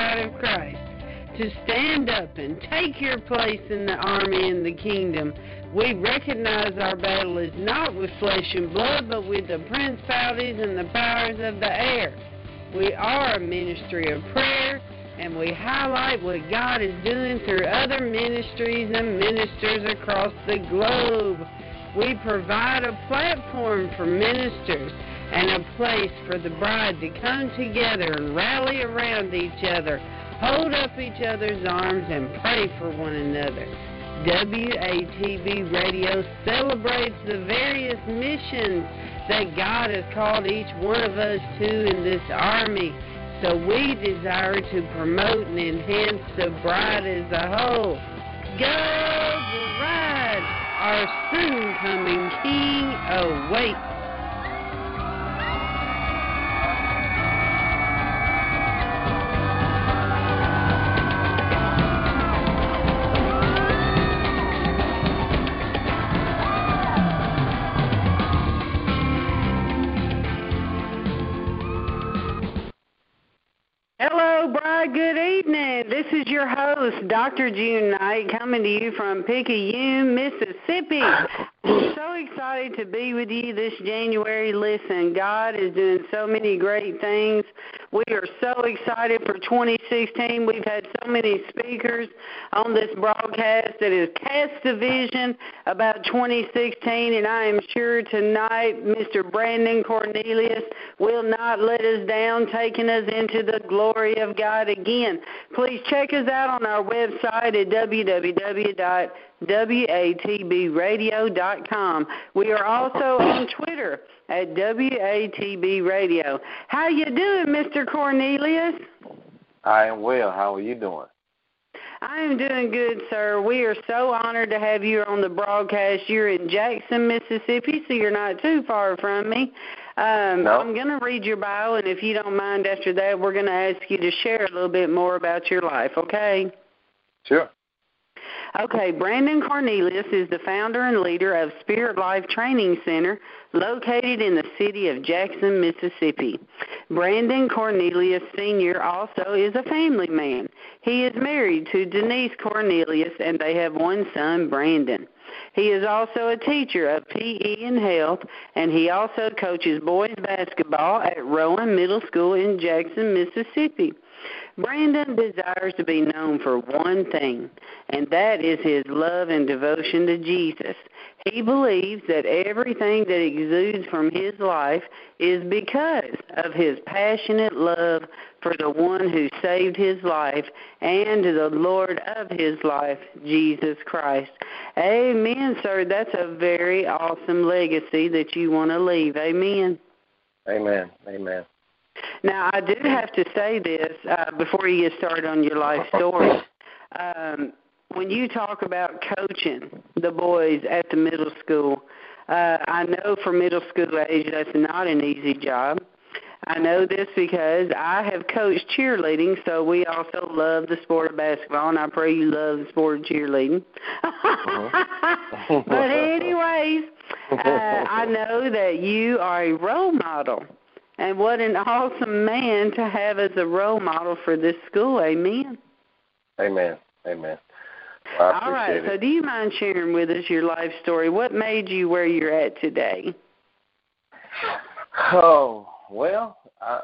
bride of Christ, to stand up and take your place in the army and the kingdom. We recognize our battle is not with flesh and blood, but with the principalities and the powers of the air. We are a ministry of prayer, and we highlight what God is doing through other ministries and ministers across the globe. We provide a platform for ministers and a place for the bride to come together and rally around each other, hold up each other's arms, and pray for one another. WATB Radio celebrates the various missions that God has called each one of us to in this army. So we desire to promote and enhance the bride as a whole. Go bride! Our soon-coming King awaits. Hello, bride. Good evening. This is your host, Dr. June Knight, coming to you from Picayune, Mississippi. I'm so excited to be with you this January. Listen, God is doing so many great things. We are so excited for 2016. We've had so many speakers on this broadcast that has cast a vision about 2016, and I am sure tonight Mr. Brandon Cornelius will not let us down, taking us into the glory of God again. Please check us out on our website at www.watbradio.com. We are also on Twitter at WATB Radio. How you doing, Mr. Cornelius? I am well. How are you doing? I am doing good, sir. We are so honored to have you on the broadcast. You're in Jackson, Mississippi, so you're not too far from me. No. I'm going to read your bio, and if you don't mind after that, we're going to ask you to share a little bit more about your life, okay? Sure. Okay, Brandon Cornelius is the founder and leader of Spirit Life Training Center located in the city of Jackson, Mississippi. Brandon Cornelius Sr. also is a family man. He is married to Denise Cornelius, and they have one son, Brandon. He is also a teacher of PE and health, and he also coaches boys basketball at Rowan Middle School in Jackson, Mississippi. Brandon desires to be known for one thing, and that is his love and devotion to Jesus. He believes that everything that exudes from his life is because of his passionate love for the one who saved his life and the Lord of his life, Jesus Christ. Amen, sir. That's a very awesome legacy that you want to leave. Amen. Amen. Amen. Now, I do have to say this before you get started on your life story. When you talk about coaching the boys at the middle school, I know for middle school age that's not an easy job. I know this because I have coached cheerleading, so we also love the sport of basketball, and I pray you love the sport of cheerleading. But anyways, I know that you are a role model. And what an awesome man to have as a role model for this school. Amen. Amen. Amen. Well, all right. So do you mind sharing with us your life story? What made you where you're at today? Oh, well,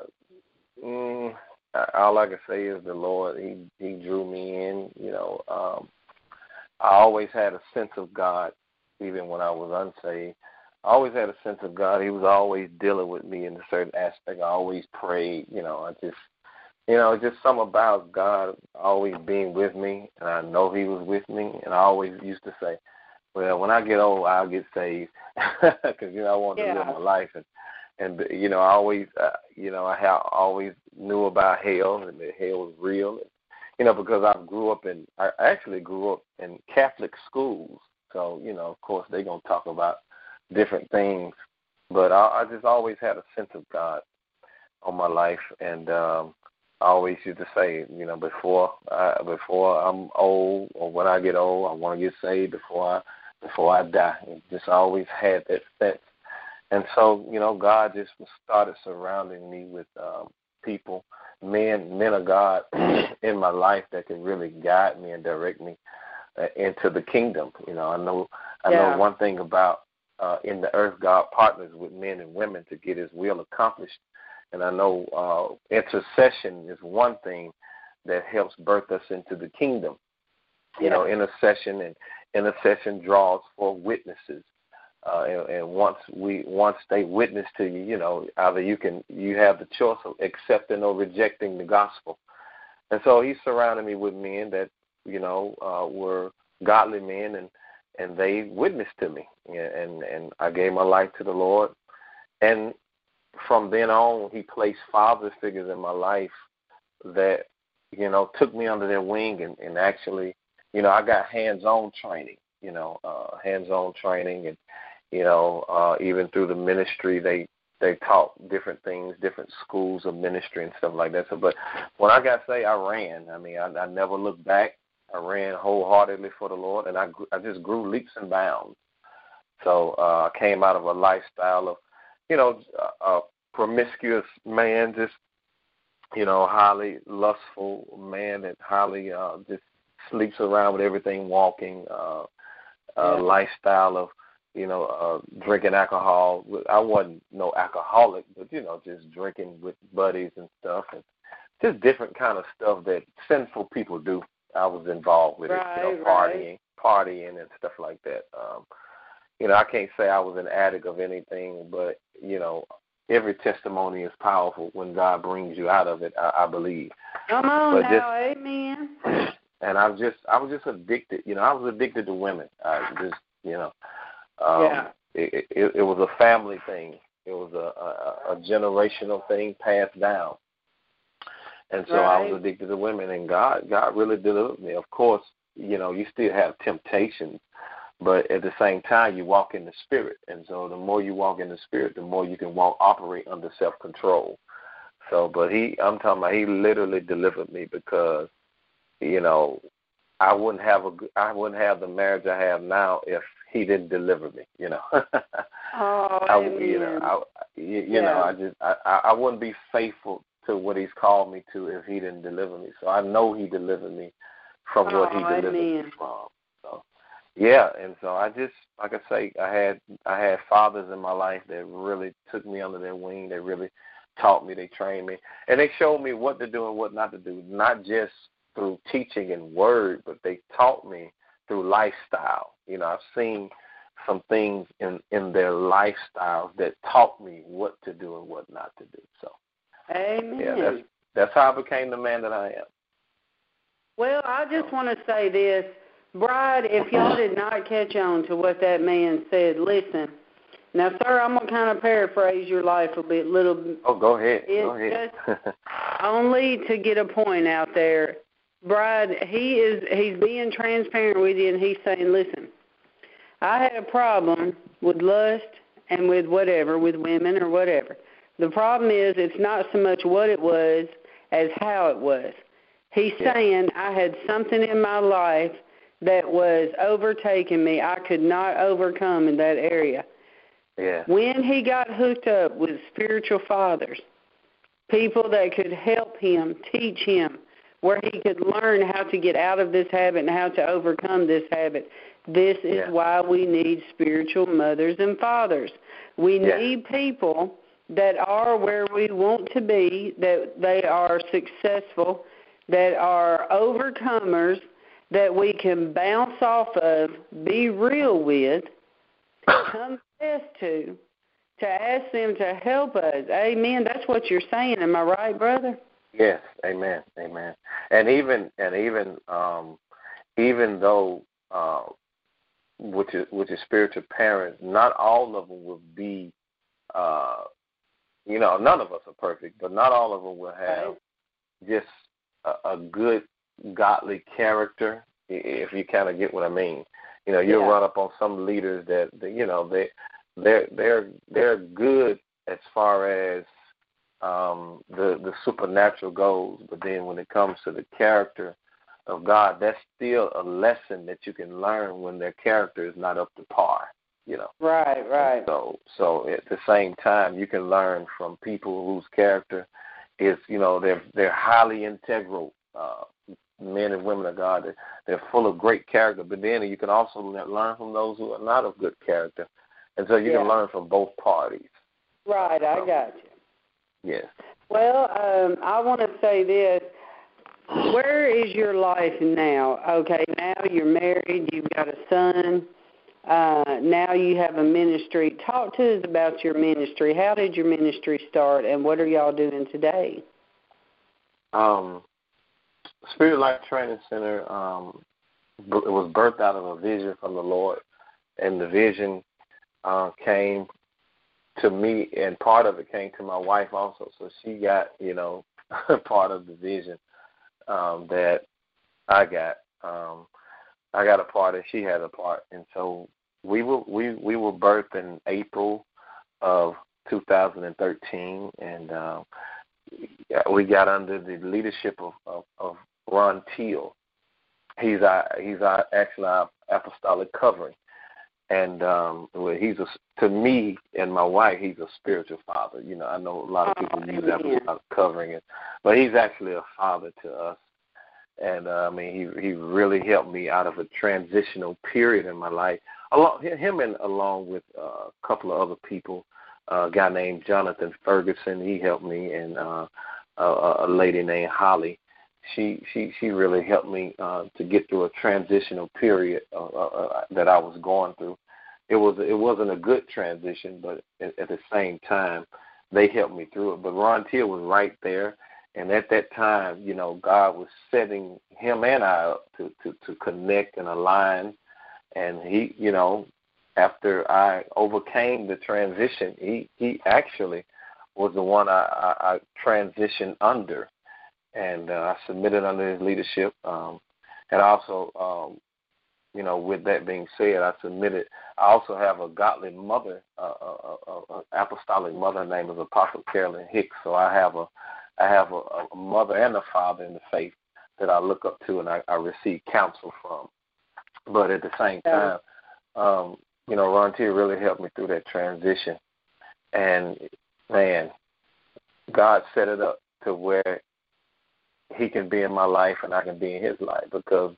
all I can say is the Lord, he drew me in. You know, I always had a sense of God, even when I was unsaved. I always had a sense of God. He was always dealing with me in a certain aspect. I always prayed, just something about God always being with me, and I know he was with me, and I always used to say, well, when I get old, I'll get saved, because, I want to live my life, and I always, I always knew about hell, and that hell was real, because I actually grew up in Catholic schools, so, of course, they're going to talk about different things, but I just always had a sense of God on my life, and I always used to say, before I'm old or when I get old, I want to get saved before I die. And just always had that sense, and so God just started surrounding me with people, men of God in my life that can really guide me and direct me into the kingdom. You know, I know one thing about in the earth, God partners with men and women to get His will accomplished. And I know intercession is one thing that helps birth us into the kingdom. You know, intercession draws for witnesses. And once they witness to you, you know, either you have the choice of accepting or rejecting the gospel. And so He surrounded me with men that, you know, were godly men, and they witnessed to me, and I gave my life to the Lord. And from then on, He placed father figures in my life that, you know, took me under their wing, and actually, you know, I got hands-on training, and, you know, even through the ministry, they taught different things, different schools of ministry and stuff like that. So, but when I got saved, I ran. I mean, I never looked back. I ran wholeheartedly for the Lord, and I just grew leaps and bounds. So I came out of a lifestyle of, you know, a promiscuous man, just, you know, highly lustful man that highly just sleeps around with everything walking, lifestyle of, you know, drinking alcohol. I wasn't no alcoholic, but, you know, just drinking with buddies and stuff, and just different kind of stuff that sinful people do. I was involved with it, you know, partying and stuff like that. You know, I can't say I was an addict of anything, but, you know, every testimony is powerful when God brings you out of it, I believe. Come on now, amen. And I was just addicted. You know, I was addicted to women. I just, you know, it was a family thing. It was a generational thing passed down. And so I was addicted to women, and God really delivered me. Of course, you know, you still have temptations, but at the same time, you walk in the Spirit. And so the more you walk in the Spirit, the more you can operate under self-control. So, but I'm talking about He literally delivered me, because, you know, I wouldn't have the marriage I have now if He didn't deliver me, you know. I wouldn't be faithful to what He's called me to if He didn't deliver me. So I know He delivered me from what He delivered me from. So, yeah, and so I just, like I say, I had fathers in my life that really took me under their wing. They really taught me, they trained me, and they showed me what to do and what not to do, not just through teaching and word, but they taught me through lifestyle. You know, I've seen some things in their lifestyles that taught me what to do and what not to do. So, amen. Yeah, that's how I became the man that I am. Well, I just want to say this, Bride, if y'all did not catch on to what that man said, listen. Now, sir, I'm going to kind of paraphrase your life a little. Oh, go ahead. It's just only to get a point out there. Bride, he's being transparent with you, and he's saying, listen, I had a problem with lust and with whatever, with women or whatever. The problem is it's not so much what it was as how it was. He's saying I had something in my life that was overtaking me. I could not overcome in that area. Yeah. When he got hooked up with spiritual fathers, people that could help him, teach him, where he could learn how to get out of this habit and how to overcome this habit. This is why we need spiritual mothers and fathers. We need people that are where we want to be, that they are successful, that are overcomers, that we can bounce off of, be real with, confess to ask them to help us. Amen. That's what you're saying. Am I right, brother? Yes. Amen. And even though with your spiritual parents, not all of them will be, you know, none of us are perfect, but not all of them will have just a good godly character, if you kind of get what I mean. You know, you'll run up on some leaders that you know, they're good as far as the supernatural goes, but then when it comes to the character of God, that's still a lesson that you can learn when their character is not up to par. You know. Right. So at the same time, you can learn from people whose character is, they're highly integral men and women of God. They're full of great character, but then you can also learn from those who are not of good character. And so you can learn from both parties. Right, I got you. Yes. Well, I want to say this. Where is your life now? Okay, now you're married, you've got a son, now you have a ministry. Talk to us about your ministry. How did your ministry start, and what are y'all doing today? Spirit Life Training Center, it was birthed out of a vision from the Lord, and the vision came to me, and part of it came to my wife also. So she got, part of the vision that I got. I got a part, and she had a part, and so we were birthed in April of 2013, and we got under the leadership of Ron Teal. He's our apostolic covering. And to me and my wife, he's a spiritual father. I know a lot of people use apostolic covering, but he's actually a father to us. And he really helped me out of a transitional period in my life. Along with a couple of other people, a guy named Jonathan Ferguson, he helped me, and a lady named Holly. She really helped me to get through a transitional period that I was going through. It wasn't a good transition, but at the same time, they helped me through it. But Ron Teal was right there, and at that time, God was setting him and I up to connect and align. And he, after I overcame the transition, he actually was the one I transitioned under. And I submitted under his leadership. And also, with that being said, I submitted. I also have a godly mother, an apostolic mother. Her name is Apostle Carolyn Hicks. So I have a mother and a father in the faith that I look up to and I receive counsel from. But at the same time, Ron T really helped me through that transition. And, man, God set it up to where he can be in my life and I can be in his life, because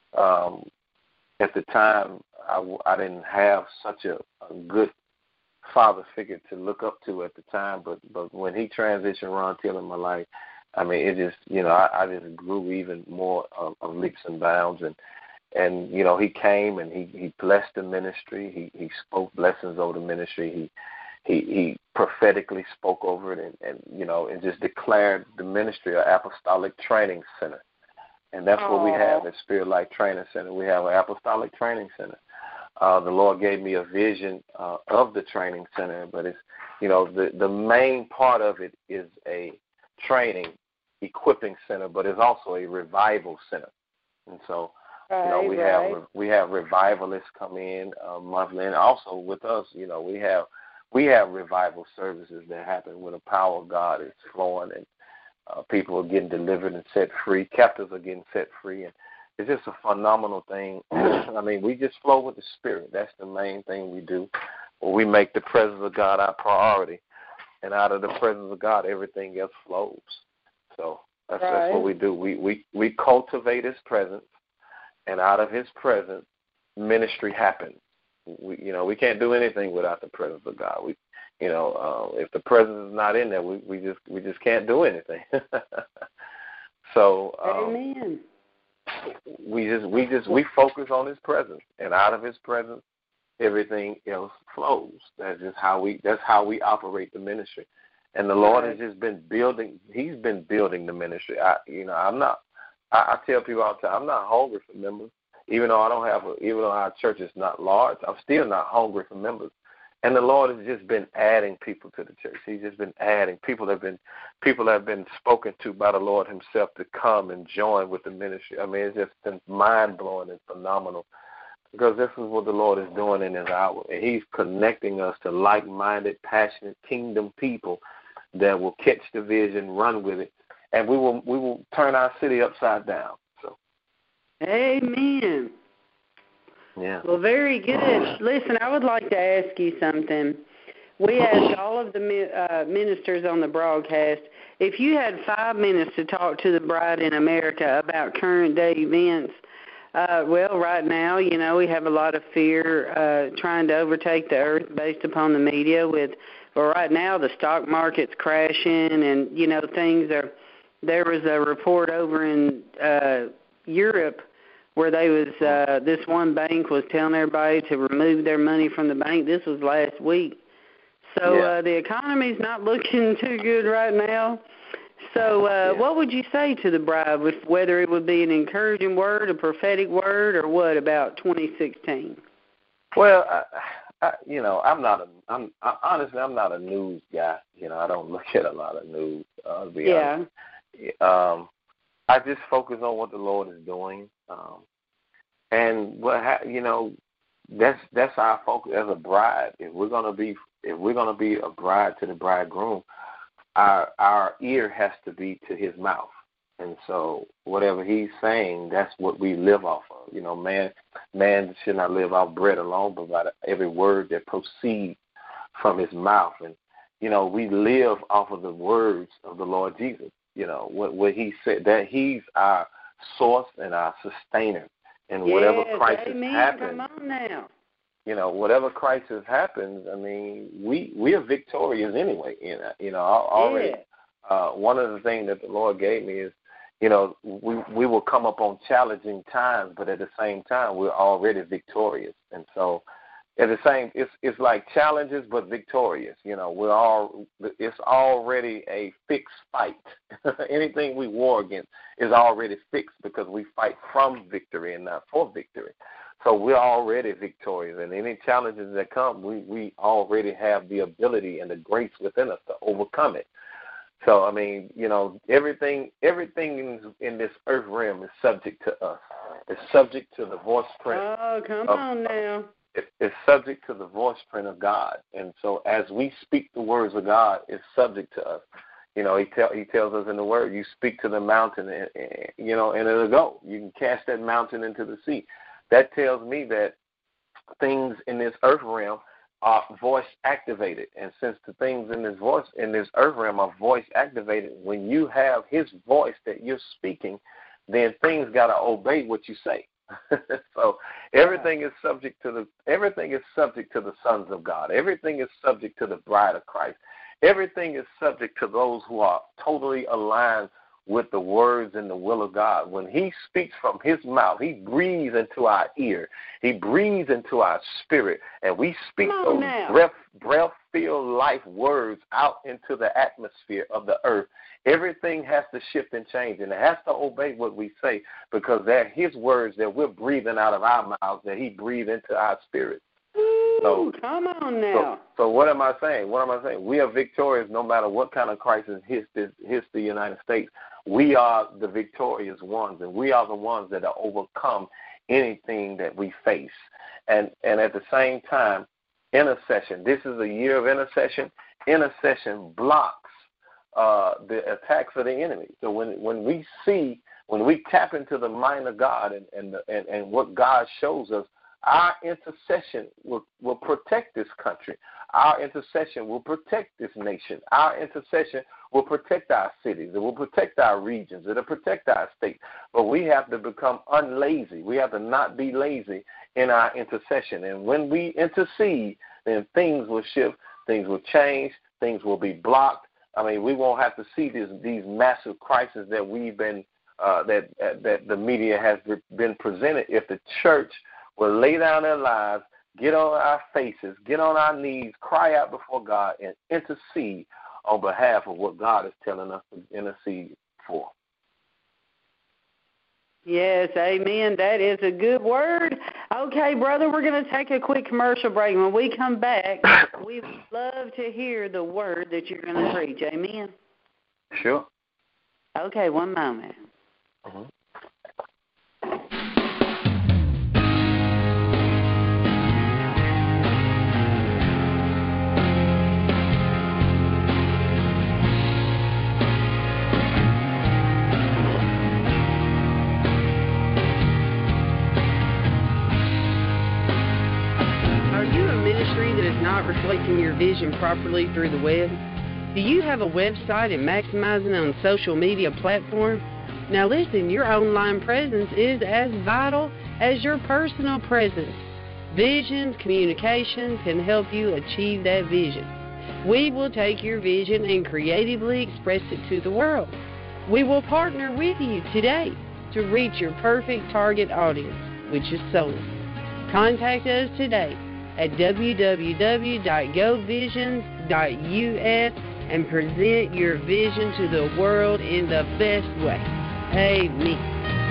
at the time I didn't have such a good father figure to look up to at the time, but when he transitioned Ron Till in my life, it just, I just grew even more of leaps and bounds, and he came and he blessed the ministry. He spoke blessings over the ministry. He prophetically spoke over it and just declared the ministry an apostolic training center. And that's what we have at Spirit Life Training Center. We have an apostolic training center. The Lord gave me a vision of the training center, but it's, the main part of it is a training, equipping center, but it's also a revival center. And so, we have revivalists come in monthly, and also with us, we have revival services that happen when the power of God is flowing and people are getting delivered and set free. Captives are getting set free, and it's just a phenomenal thing. We just flow with the Spirit. That's the main thing we do. We make the presence of God our priority, and out of the presence of God, everything else flows. So that's what we do. We cultivate His presence, and out of His presence, ministry happens. We can't do anything without the presence of God. If the presence is not in there, we just can't do anything. So Amen. We focus on His presence, and out of His presence, everything else flows. That's how we operate the ministry. And the Lord has just been building. He's been building the ministry. I tell people all the time, I'm not hungry for members. Even though our church is not large, I'm still not hungry for members. And the Lord has just been adding people to the church. He's just been adding. People have been spoken to by the Lord Himself to come and join with the ministry. It's just been mind-blowing and phenomenal, because this is what the Lord is doing in His hour. And He's connecting us to like-minded, passionate kingdom people that will catch the vision, run with it, and we will turn our city upside down. Amen. Yeah. Well, very good. Listen, I would like to ask you something. we asked all of the ministers on the broadcast, if you had 5 minutes to talk to the bride in America about current day events, well, right now, you know, we have a lot of fear trying to overtake the earth based upon the media well, right now the stock market's crashing and, you know, there was a report over in Europe where this one bank was telling everybody to remove their money from the bank. This was last week. So the economy's not looking too good right now. So what would you say to the bride, whether it would be an encouraging word, a prophetic word, or what about 2016? Well, you know, honestly, I'm not a news guy. You know, I don't look at a lot of news. To be honest. I just focus on what the Lord is doing, and you know, that's our focus as a bride. If we're gonna be a bride to the bridegroom, our ear has to be to his mouth. And so whatever he's saying, that's what we live off of. You know, man should not live off bread alone, but by every word that proceeds from his mouth. And, you know, we live off of the words of the Lord Jesus. You know, what he said, that he's our source and our sustainer. And whatever crisis happens, come on now. You know, whatever crisis happens, I mean, we are victorious anyway. You know, already. One of the things that the Lord gave me is, you know, we will come up on challenging times, but at the same time, we're already victorious. And so, at the same, it's like challenges but victorious. You know, it's already a fixed fight. Anything we war against is already fixed because we fight from victory and not for victory. So we're already victorious, and any challenges that come, we already have the ability and the grace within us to overcome it. So, I mean, you know, everything in this earth realm is subject to us. It's subject to the voice print. Oh, come on now. It's subject to the voice print of God. And so as we speak the words of God, it's subject to us. You know, he tells us in the word, you speak to the mountain, and you know, and it'll go. You can cast that mountain into the sea. That tells me that things in this earth realm are voice activated. And since the things in this earth realm are voice activated, when you have his voice that you're speaking, then things got to obey what you say. So everything is subject to the sons of God. Everything is subject to the bride of Christ. Everything is subject to those who are totally aligned with the words and the will of God. When he speaks from his mouth, he breathes into our ear. He breathes into our spirit. And we speak those breath-filled life words out into the atmosphere of the earth. Everything has to shift and change, and it has to obey what we say, because they're his words that we're breathing out of our mouths, that he breathed into our spirit. So, come on now. So what am I saying? We are victorious no matter what kind of crisis hits the United States. We are the victorious ones, and we are the ones that are overcome anything that we face. And at the same time, intercession. This is a year of intercession. Intercession blocks the attacks of the enemy. So when we tap into the mind of God and what God shows us, our intercession will protect this country. Our intercession will protect this nation. Our intercession will protect our cities. It will protect our regions. It will protect our state. But we have to become unlazy. We have to not be lazy in our intercession. And when we intercede, then things will shift, things will change, things will be blocked. I mean, we won't have to see these massive crises that we've been that the media has been presented if the church will lay down their lives, get on our faces, get on our knees, cry out before God, and intercede on behalf of what God is telling us to intercede for. Yes, amen. That is a good word. Okay, brother, we're going to take a quick commercial break. When we come back, we would love to hear the word that you're going to preach. Amen? Sure. Okay, one moment. Mm-hmm. ministry that is not reflecting your vision properly through the web? Do you have a website and maximizing on social media platform? Now listen, your online presence is as vital as your personal presence. Vision Communications can help you achieve that vision. We will take your vision and creatively express it to the world. We will partner with you today to reach your perfect target audience, which is souls. Contact us today at www.govisions.us and present your vision to the world in the best way. Amen.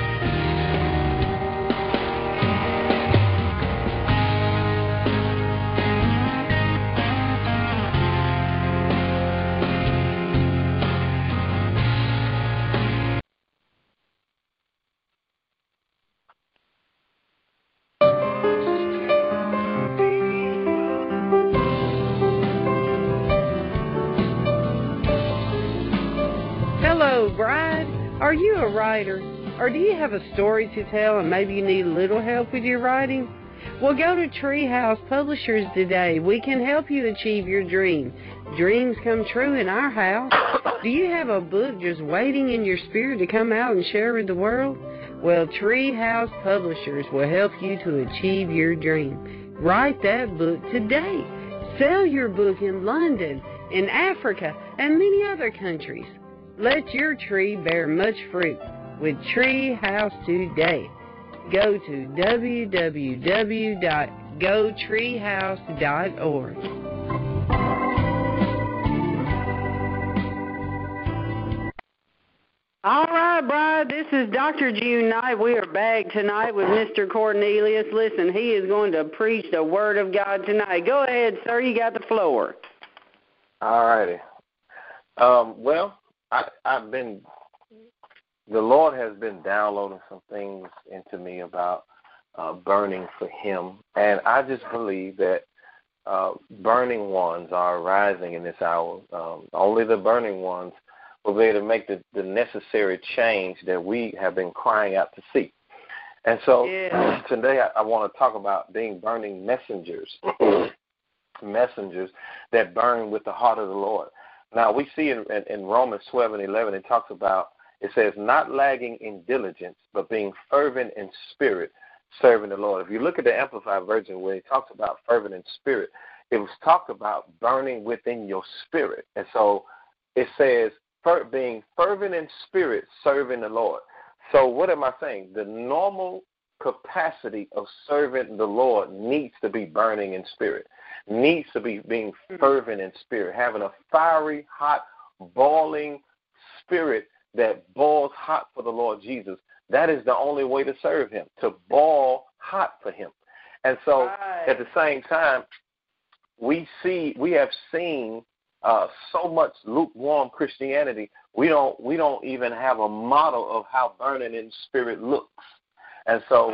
Hello, bride. Are you a writer? Or do you have a story to tell and maybe you need a little help with your writing? Well, go to Treehouse Publishers today. We can help you achieve your dream. Dreams come true in our house. Do you have a book just waiting in your spirit to come out and share with the world? Well, Treehouse Publishers will help you to achieve your dream. Write that book today. Sell your book in London, in Africa, and many other countries. Let your tree bear much fruit with Treehouse today. Go to www.gotreehouse.org. All right, bride, this is Dr. June Knight. We are back tonight with Mr. Cornelius. Listen, he is going to preach the Word of God tonight. Go ahead, sir. You got the floor. All righty. The Lord has been downloading some things into me about burning for Him, and I just believe that burning ones are arising in this hour. Only the burning ones will be able to make the necessary change that we have been crying out to see. And so today I want to talk about being burning messengers, messengers that burn with the heart of the Lord. Now, we see in Romans 12:11, it talks about, it says, not lagging in diligence, but being fervent in spirit, serving the Lord. If you look at the Amplified Version where it talks about fervent in spirit, it was talked about burning within your spirit. And so it says being fervent in spirit, serving the Lord. So what am I saying? The normal capacity of serving the Lord needs to be burning in spirit, needs to be being fervent in spirit, having a fiery, hot, boiling spirit that boils hot for the Lord Jesus. That is the only way to serve Him, to boil hot for Him. And so at the same time, we have seen so much lukewarm Christianity. We don't even have a model of how burning in spirit looks. And so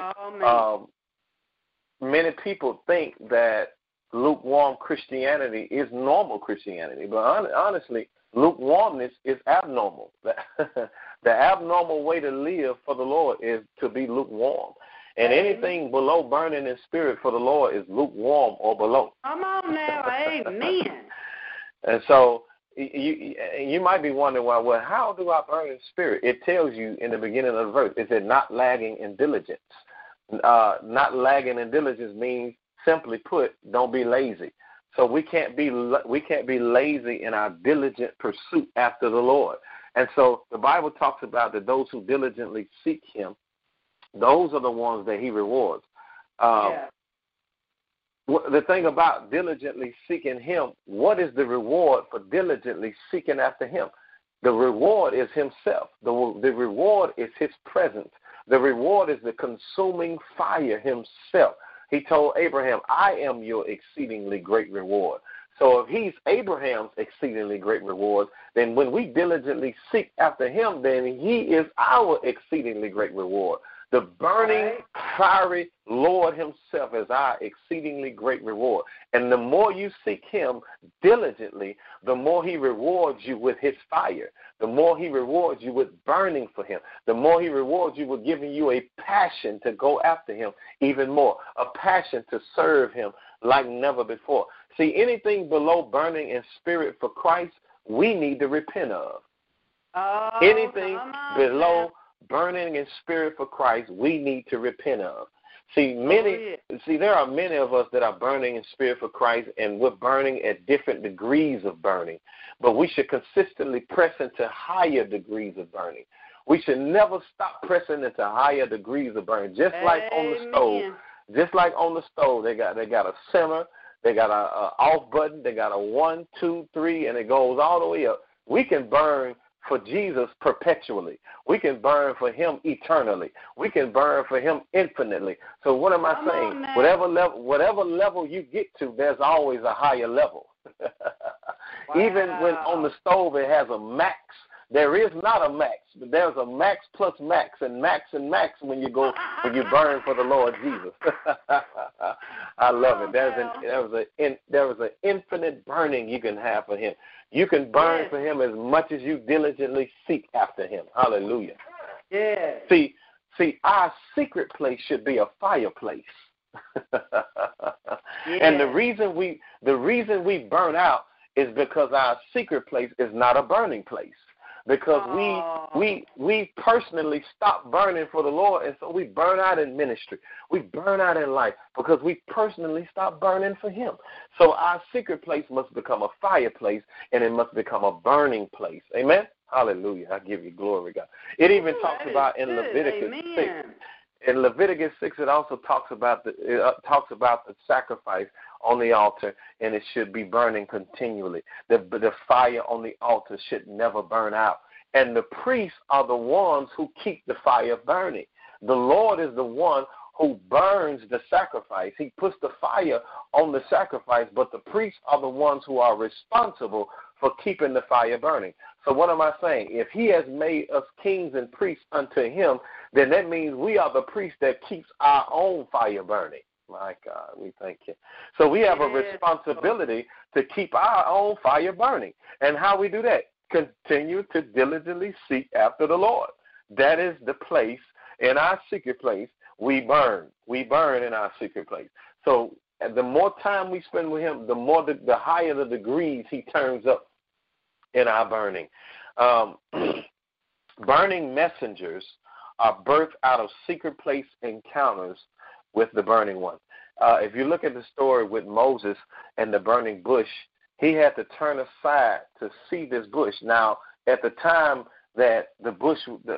many people think that lukewarm Christianity is normal Christianity. But honestly, lukewarmness is abnormal. The abnormal way to live for the Lord is to be lukewarm. And anything below burning in spirit for the Lord is lukewarm or below. Come on now, amen. And so you might be wondering, well, how do I burn in spirit? It tells you in the beginning of the verse. It said not lagging in diligence. Not lagging in diligence means, simply put, don't be lazy. So we can't be lazy in our diligent pursuit after the Lord. And so the Bible talks about that those who diligently seek Him, those are the ones that He rewards. The thing about diligently seeking Him, what is the reward for diligently seeking after Him? The reward is Himself. The reward is His presence. The reward is the consuming fire Himself. He told Abraham, I am your exceedingly great reward. So if He's Abraham's exceedingly great reward, then when we diligently seek after Him, then He is our exceedingly great reward. The burning, fiery Lord Himself is our exceedingly great reward. And the more you seek Him diligently, the more He rewards you with His fire. The more He rewards you with burning for Him. The more He rewards you with giving you a passion to go after Him even more, a passion to serve Him like never before. See, anything below burning in spirit for Christ, we need to repent of. Anything below burning in spirit for Christ, we need to repent of. See, there are many of us that are burning in spirit for Christ, and we're burning at different degrees of burning. But we should consistently press into higher degrees of burning. We should never stop pressing into higher degrees of burning. Just like on the stove, they got a simmer, they got a off button, they got a 1, 2, 3, and it goes all the way up. We can burn for Jesus perpetually. We can burn for him eternally. We can burn for him infinitely. So what am I saying? Whatever level you get to, there's always a higher level. Even when on the stove it has a max, there is not a max, but there's a max plus max and max when you burn for the Lord Jesus. I love it. There was an infinite burning you can have for him. You can burn for him as much as you diligently seek after him. Hallelujah. Yeah. See, our secret place should be a fireplace. And the reason we burn out is because our secret place is not a burning place. Because we personally stop burning for the Lord, and so we burn out in ministry. We burn out in life because we personally stop burning for him. So our secret place must become a fireplace, and it must become a burning place. Amen? Hallelujah. I give you glory, God. It even talks about in Leviticus 6. In Leviticus 6, it also talks about the sacrifice on the altar, and it should be burning continually. The fire on the altar should never burn out. And the priests are the ones who keep the fire burning. The Lord is the one who burns the sacrifice. He puts the fire on the sacrifice, but the priests are the ones who are responsible for keeping the fire burning. So what am I saying? If he has made us kings and priests unto him, then that means we are the priest that keeps our own fire burning. My God, we thank you. So we have a responsibility to keep our own fire burning. And how we do that? Continue to diligently seek after the Lord. That is the place, in our secret place, we burn. We burn in our secret place. So the more time we spend with him, the higher the degrees he turns up in our burning. Burning messengers are birthed out of secret place encounters with the burning one. If you look at the story with Moses and the burning bush, he had to turn aside to see this bush. Now, at the time that the bush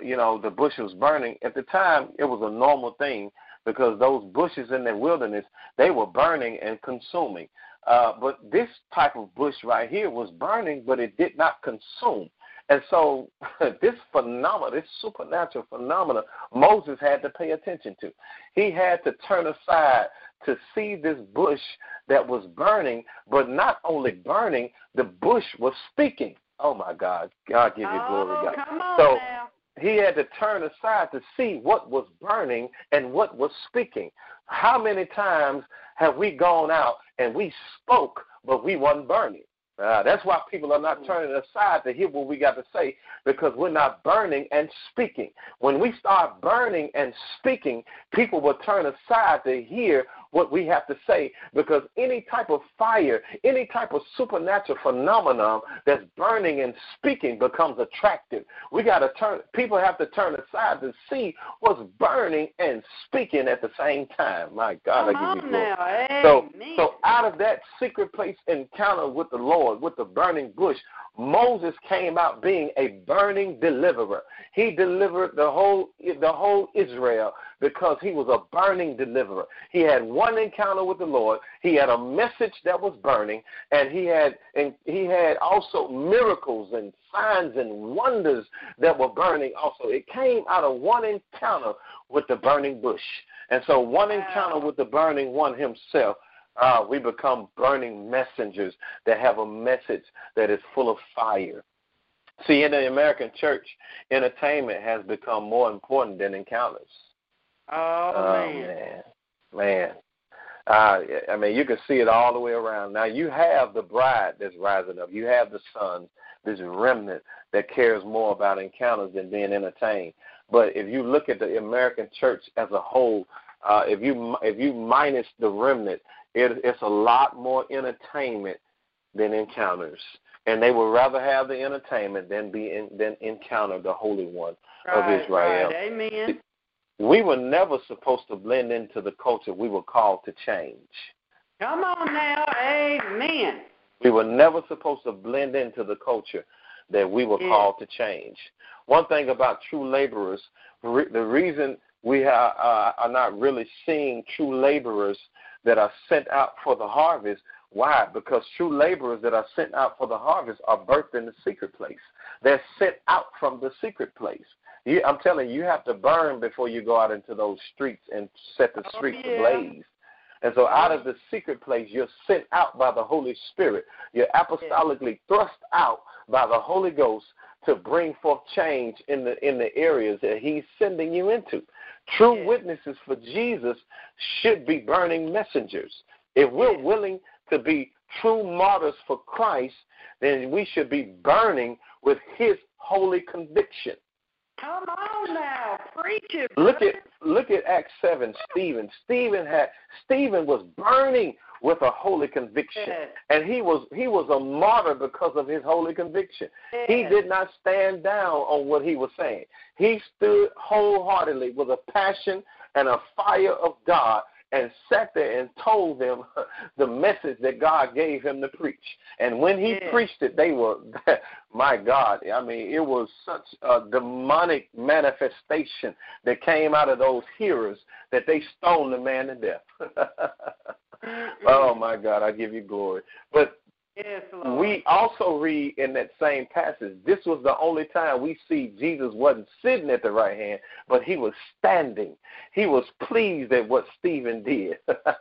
was burning, at the time it was a normal thing because those bushes in the wilderness, they were burning and consuming. But this type of bush right here was burning, but it did not consume. And so this supernatural phenomena, Moses had to pay attention to. He had to turn aside to see this bush that was burning, but not only burning, the bush was speaking. Oh, my God. God give you glory, God. Come on so now. He had to turn aside to see what was burning and what was speaking. How many times have we gone out and we spoke, but we wasn't burning? That's why people are not turning aside to hear what we got to say, because we're not burning and speaking. When we start burning and speaking, people will turn aside to hear what we have to say, because any type of fire, any type of supernatural phenomenon that's burning and speaking becomes attractive. People have to turn aside to see what's burning and speaking at the same time. My God, I give you glory. So out of that secret place encounter with the Lord, with the burning bush, Moses came out being a burning deliverer. He delivered the whole Israel because he was a burning deliverer. He had one encounter with the Lord. He had a message that was burning, and he had also miracles and signs and wonders that were burning also. It came out of one encounter with the burning bush. And so one encounter with the burning one himself, we become burning messengers that have a message that is full of fire. See, in the American church, entertainment has become more important than encounters. Man. I mean, you can see it all the way around. Now, you have the bride that's rising up. You have the sons, this remnant that cares more about encounters than being entertained. But if you look at the American church as a whole, if you minus the remnant, It's a lot more entertainment than encounters. And they would rather have the entertainment than encounter the Holy One of Israel. Right. Amen. We were never supposed to blend into the culture. We were called to change. Come on now. Amen. We were never supposed to blend into the culture that we were called to change. One thing about true laborers, the reason we are not really seeing true laborers that are sent out for the harvest. Why? Because true laborers that are sent out for the harvest are birthed in the secret place. They're sent out from the secret place. I'm telling you, you have to burn before you go out into those streets and set the streets ablaze. And so out of the secret place, you're sent out by the Holy Spirit. You're apostolically thrust out by the Holy Ghost to bring forth change in the areas that he's sending you into. True witnesses for Jesus should be burning messengers. If we're willing to be true martyrs for Christ, then we should be burning with his holy conviction. Come on now, preach it. Look at Acts 7. Stephen was burning with a holy conviction, and he was a martyr because of his holy conviction. He did not stand down on what he was saying. He stood wholeheartedly with a passion and a fire of God, and sat there and told them the message that God gave him to preach. And when he preached it, they were, my God, I mean, it was such a demonic manifestation that came out of those hearers that they stoned the man to death. Oh, my God, I give you glory. But we also read in that same passage, this was the only time we see Jesus wasn't sitting at the right hand, but he was standing. He was pleased at what Stephen did.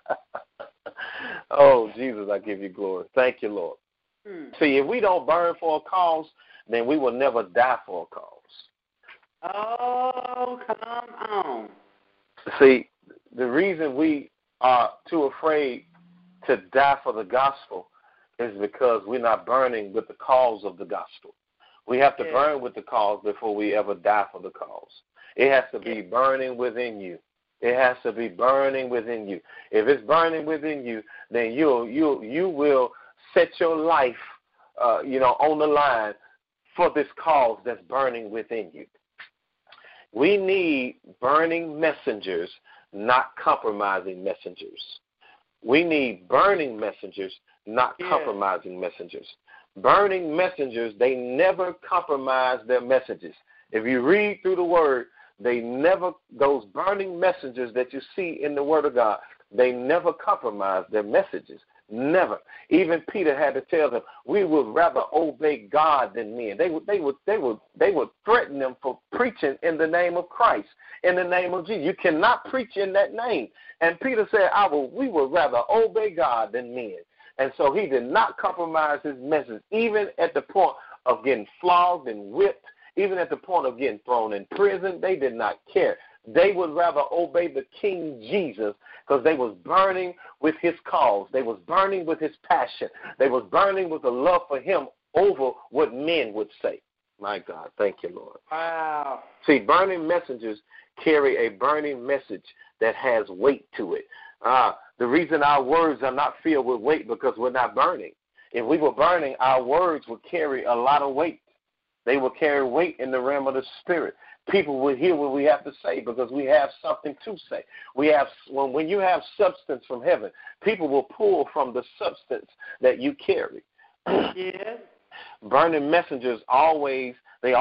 Oh, Jesus, I give you glory. Thank you, Lord. See, if we don't burn for a cause, then we will never die for a cause. Oh, come on. See, the reason we are too afraid to die for the gospel is because we're not burning with the cause of the gospel. We have to burn with the cause before we ever die for the cause. It has to be burning within you. It has to be burning within you. If it's burning within you, then you will set your life, on the line for this cause that's burning within you. We need burning messengers, not compromising messengers. We need burning messengers, not compromising messengers. Burning messengers, they never compromise their messages. If you read through the Word, those burning messengers that you see in the Word of God, they never compromise their messages. Never. Even Peter had to tell them, we would rather obey God than men. They would threaten them for preaching in the name of Christ, in the name of Jesus. You cannot preach in that name. And Peter said, we would rather obey God than men. And so he did not compromise his message, even at the point of getting flogged and whipped, even at the point of getting thrown in prison. They did not care. They would rather obey the King Jesus because they was burning with his cause. They was burning with his passion. They was burning with a love for him over what men would say. My God, thank you, Lord. Wow. See, burning messengers carry a burning message that has weight to it. The reason our words are not filled with weight because we're not burning. If we were burning, our words would carry a lot of weight. They will carry weight in the realm of the Spirit. People will hear what we have to say because we have something to say. When you have substance from heaven, people will pull from the substance that you carry. Yes. Burning messengers always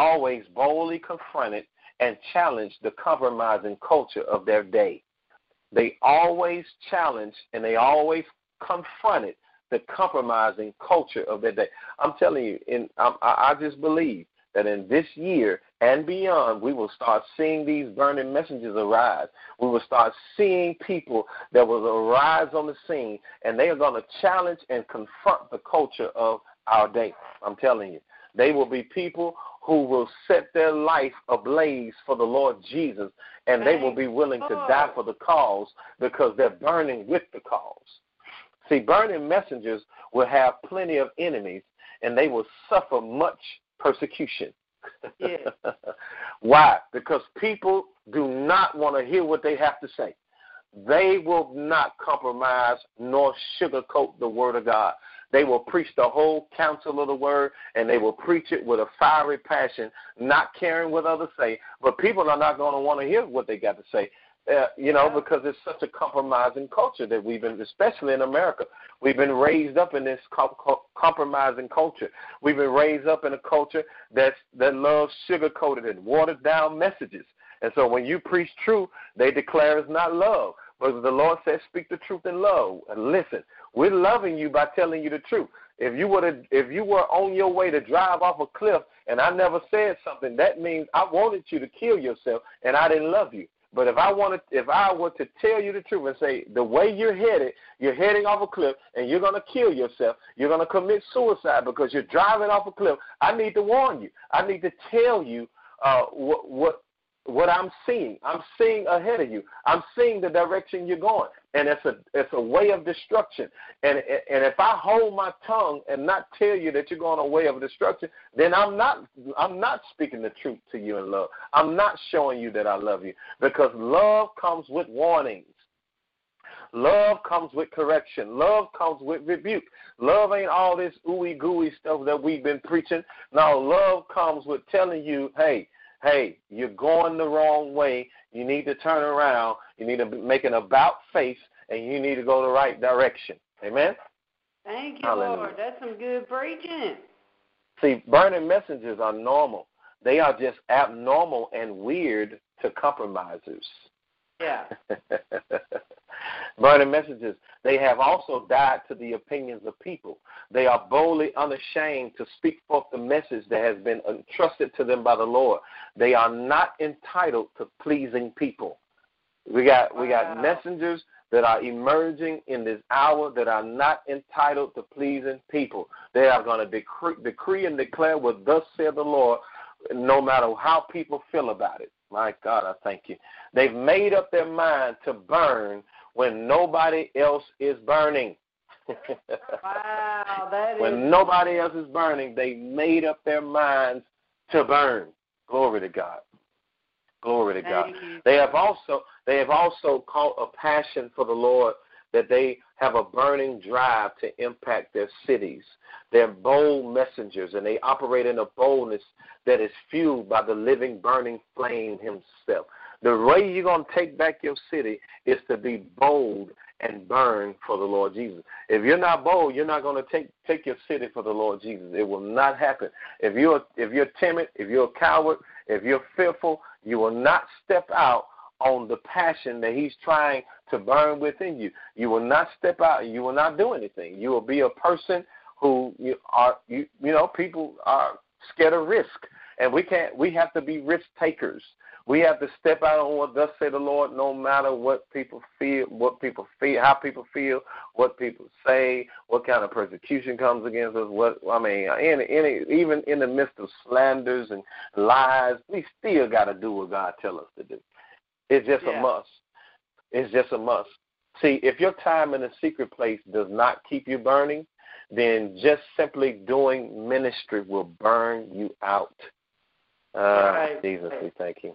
boldly confronted and challenged the compromising culture of their day. They always challenged and they always confronted the compromising culture of their day. I'm telling you, I just believe that in this year and beyond, we will start seeing these burning messengers arise. We will start seeing people that will arise on the scene, and they are going to challenge and confront the culture of our day. I'm telling you. They will be people who will set their life ablaze for the Lord Jesus, and they will be willing to die for the cause because they're burning with the cause. See, burning messengers will have plenty of enemies, and they will suffer much persecution. Yes. Why? Because people do not want to hear what they have to say. they will not compromise nor sugarcoat the word of God. They will preach the whole counsel of the word, and they will preach it with a fiery passion, not caring what others say. But people are not going to want to hear what they got to say, because it's such a compromising culture that we've been, especially in America. We've been raised up in this compromising culture. We've been raised up in a culture that loves sugar-coated and watered-down messages. And so when you preach truth, they declare it's not love. But the Lord says, speak the truth in love. And listen, we're loving you by telling you the truth. If you were on your way to drive off a cliff and I never said something, that means I wanted you to kill yourself and I didn't love you. But if I were to tell you the truth and say the way you're heading off a cliff and you're going to kill yourself, you're going to commit suicide because you're driving off a cliff, I need to warn you. I need to tell you what I'm seeing. I'm seeing ahead of you. I'm seeing the direction you're going, and it's a way of destruction. And if I hold my tongue and not tell you that you're going a way of destruction, then I'm not speaking the truth to you in love. I'm not showing you that I love you, because love comes with warnings. Love comes with correction. Love comes with rebuke. Love ain't all this ooey gooey stuff that we've been preaching. No, love comes with telling you, hey, you're going the wrong way. You need to turn around. You need to make an about face, and you need to go the right direction. Amen? Thank you, Hallelujah. Lord. That's some good preaching. See, burning messengers are normal. They are just abnormal and weird to compromisers. Yeah. Burning messages, they have also died to the opinions of people. They are boldly unashamed to speak forth the message that has been entrusted to them by the Lord. They are not entitled to pleasing people. We got messengers that are emerging in this hour that are not entitled to pleasing people. They are going to decree and declare what thus said the Lord, no matter how people feel about it. My God, I thank you. They've made up their mind to burn when nobody else is burning. Wow, that when nobody else is burning, they made up their minds to burn. Glory to God. Glory to God. They have also caught a passion for the Lord, that they have a burning drive to impact their cities. They're bold messengers, and they operate in a boldness that is fueled by the living, burning flame himself. The way you're going to take back your city is to be bold and burn for the Lord Jesus. If you're not bold, you're not going to take your city for the Lord Jesus. It will not happen. If you're timid, if you're a coward, if you're fearful, you will not step out on the passion that he's trying to burn within you. You will not step out and you will not do anything. You will be a person who people are scared of risk. And we have to be risk takers. We have to step out on what thus say the Lord, no matter what people feel, how people feel, what people say, what kind of persecution comes against us. Even in the midst of slanders and lies, we still got to do what God tells us to do. It's just a must. It's just a must. See, if your time in the secret place does not keep you burning, then just simply doing ministry will burn you out. Jesus, we thank you.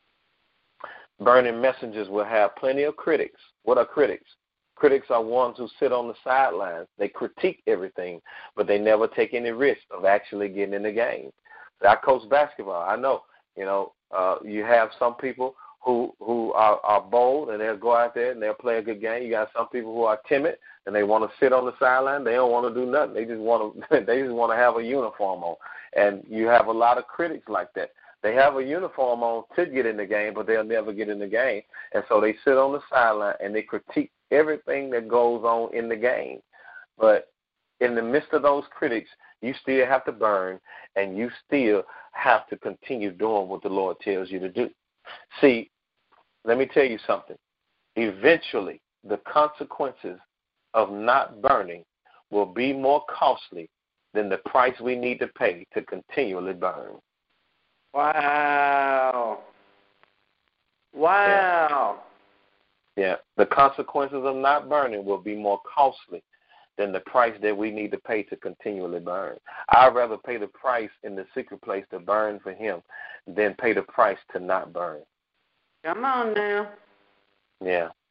Burning messengers will have plenty of critics. What are critics? Critics are ones who sit on the sidelines. They critique everything, but they never take any risk of actually getting in the game. I coach basketball. I know, you have some people who are bold, and they'll go out there and they'll play a good game. You got some people who are timid and they want to sit on the sideline. They don't want to do nothing. They just want to have a uniform on. And you have a lot of critics like that. They have a uniform on to get in the game, but they'll never get in the game. And so they sit on the sideline and they critique everything that goes on in the game. But in the midst of those critics, you still have to burn, and you still have to continue doing what the Lord tells you to do. See, let me tell you something. Eventually, the consequences of not burning will be more costly than the price we need to pay to continually burn. Wow. Yeah. The consequences of not burning will be more costly than the price that we need to pay to continually burn. I'd rather pay the price in the secret place to burn for him than pay the price to not burn. Come on now. Yeah.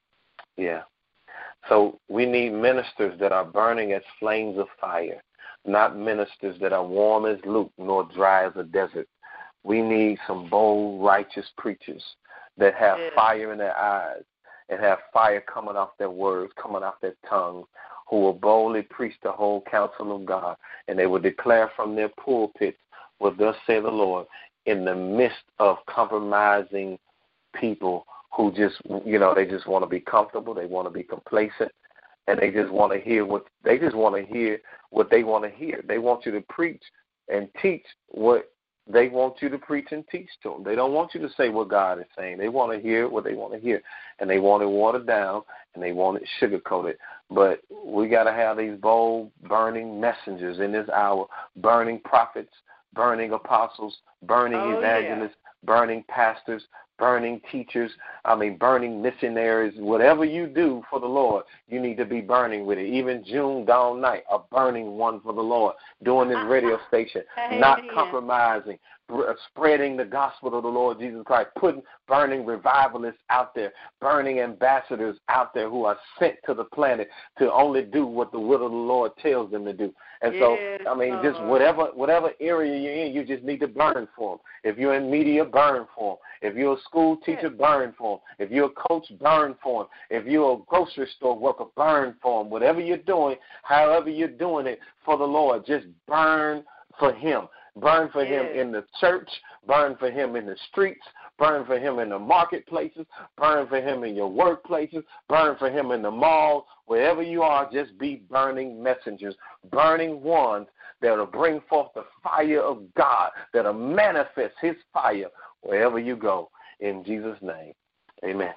Yeah. So we need ministers that are burning as flames of fire, not ministers that are warm as Luke nor dry as a desert. We need some bold, righteous preachers that have fire in their eyes and have fire coming off their words, coming off their tongues, who will boldly preach the whole counsel of God, and they will declare from their pulpits what thus say the Lord in the midst of compromising people who just, they just want to be comfortable, they want to be complacent, and they just want to hear what they want to hear. They want you to preach and teach what they want you to preach and teach to them. They don't want you to say what God is saying. They want to hear what they want to hear, and they want it watered down, and they want it sugar-coated. But we got to have these bold, burning messengers in this hour, burning prophets, burning apostles, burning evangelists, burning pastors, burning teachers, burning missionaries. Whatever you do for the Lord, you need to be burning with it. Even June Dawn Night, a burning one for the Lord, doing this radio station, not compromising, spreading the gospel of the Lord Jesus Christ, burning revivalists out there, burning ambassadors out there who are sent to the planet to only do what the will of the Lord tells them to do. And so, just whatever area you're in, you just need to burn for them. If you're in media, burn for them. If you're a school teacher, burn for them. If you're a coach, burn for them. If you're a grocery store worker, burn for them. Whatever you're doing, however you're doing it for the Lord, just burn for Him. Burn for Him in the church. Burn for Him in the streets. Burn for Him in the marketplaces. Burn for Him in your workplaces. Burn for Him in the malls. Wherever you are, just be burning messengers, burning ones that will bring forth the fire of God, that will manifest His fire wherever you go. In Jesus' name, amen.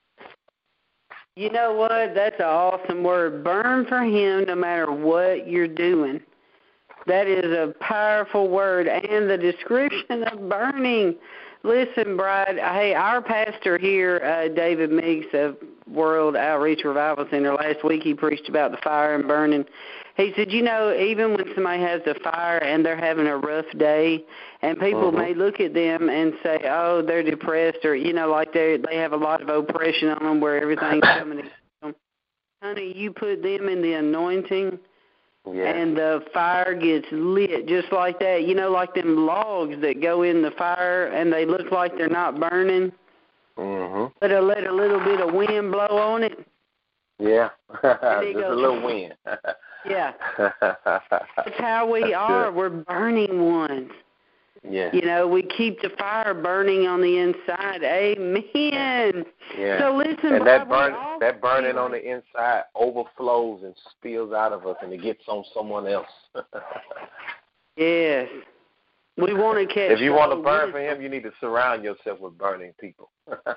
You know what? That's an awesome word. Burn for Him no matter what you're doing. That is a powerful word. And the description of burning. Listen, Bride, hey, our pastor here, David Meeks of World Outreach Revival Center, last week he preached about the fire and burning. He said, even when somebody has a fire and they're having a rough day, and people may look at them and say, oh, they're depressed, or, like they have a lot of oppression on them where everything's coming against them. Honey, you put them in the anointing, and the fire gets lit just like that. Like them logs that go in the fire and they look like they're not burning. But they'll let a little bit of wind blow on it. Yeah, just a little wind. Yeah. That's how we are. We're burning ones. Yeah. We keep the fire burning on the inside. Amen. Yeah. So listen, and that burning on the inside overflows and spills out of us, and it gets on someone else. Yes. We want to catch. If you want to burn for Him, you need to surround yourself with burning people.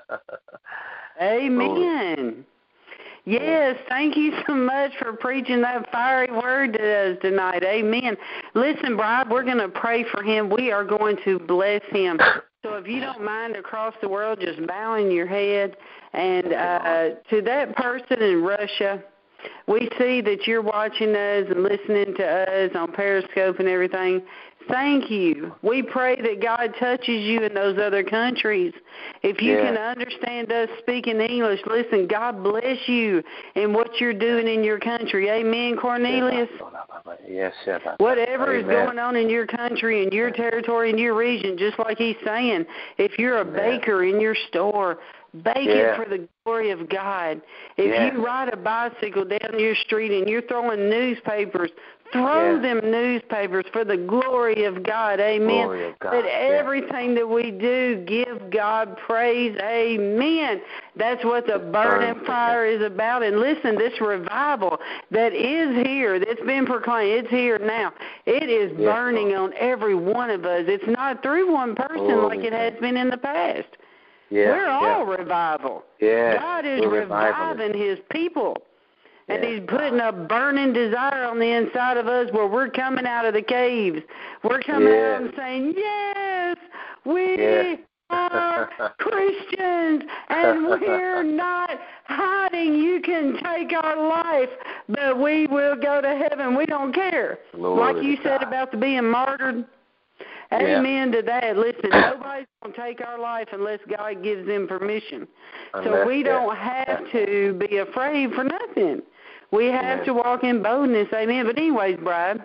Amen. Yes, thank you so much for preaching that fiery word to us tonight. Amen. Listen, Bride, we're going to pray for him. We are going to bless him. So if you don't mind, across the world, just bowing your head. And to that person in Russia, we see that you're watching us and listening to us on Periscope and everything. Thank you. We pray that God touches you in those other countries. If you can understand us speaking English, listen, God bless you in what you're doing in your country. Amen, Cornelius? Yes, whatever is going on in your country, in your territory, in your region, just like he's saying, if you're a baker in your store, bake it for the glory of God. If you ride a bicycle down your street and you're throwing newspapers, throw them newspapers for the glory of God. Amen. Glory of God. That everything that we do, give God praise. Amen. That's what the burning fire is about. And listen, this revival that is here, that's been proclaimed, it's here now. It is burning on every one of us. It's not through one person like it has been in the past. We're all revival. God is reviving His people. And He's putting a burning desire on the inside of us where we're coming out of the caves. We're coming out and saying, yes, we are Christians, and we're not hiding. You can take our life, but we will go to heaven. We don't care. Lord, like you said about the being martyred. Amen to that. Listen, nobody's going to take our life unless God gives them permission. So we don't have to be afraid for nothing. We have to walk in boldness. Amen. But anyways, Bride,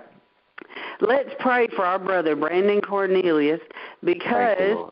let's pray for our brother, Brandon Cornelius, because